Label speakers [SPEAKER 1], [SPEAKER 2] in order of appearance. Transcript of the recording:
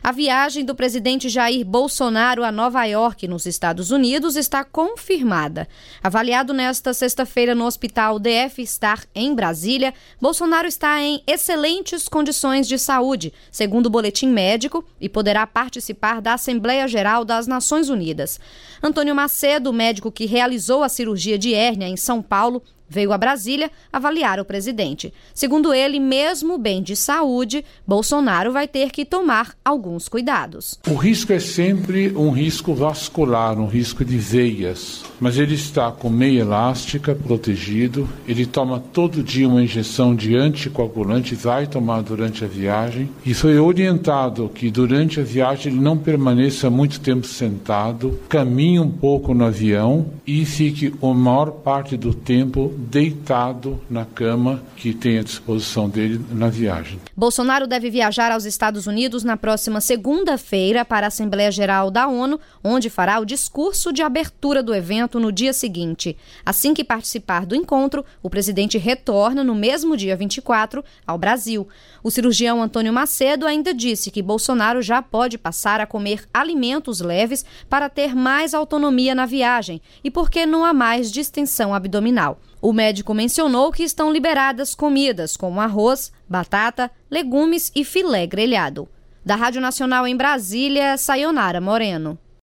[SPEAKER 1] A viagem do presidente Jair Bolsonaro a Nova York, nos Estados Unidos, está confirmada. Avaliado nesta sexta-feira no Hospital DF Star, em Brasília, Bolsonaro está em excelentes condições de saúde, segundo o boletim médico, e poderá participar da Assembleia Geral das Nações Unidas. Antônio Macedo, médico que realizou a cirurgia de hérnia em São Paulo, veio a Brasília avaliar o presidente. Segundo ele, mesmo bem de saúde, Bolsonaro vai ter que tomar alguns cuidados.
[SPEAKER 2] O risco é sempre um risco vascular, um risco de veias, mas ele está com meia elástica, protegido, ele toma todo dia uma injeção de anticoagulante, vai tomar durante a viagem, e foi orientado que durante a viagem ele não permaneça muito tempo sentado, caminhe um pouco no avião e fique a maior parte do tempo deitado na cama que tem à disposição dele na viagem.
[SPEAKER 1] Bolsonaro deve viajar aos Estados Unidos na próxima segunda-feira para a Assembleia Geral da ONU, onde fará o discurso de abertura do evento no dia seguinte. Assim que participar do encontro, o presidente retorna no mesmo dia 24 ao Brasil. O cirurgião Antônio Macedo ainda disse que Bolsonaro já pode passar a comer alimentos leves para ter mais autonomia na viagem e porque não há mais distensão abdominal. O médico mencionou que estão liberadas comidas como arroz, batata, legumes e filé grelhado. Da Rádio Nacional em Brasília, Sayonara Moreno.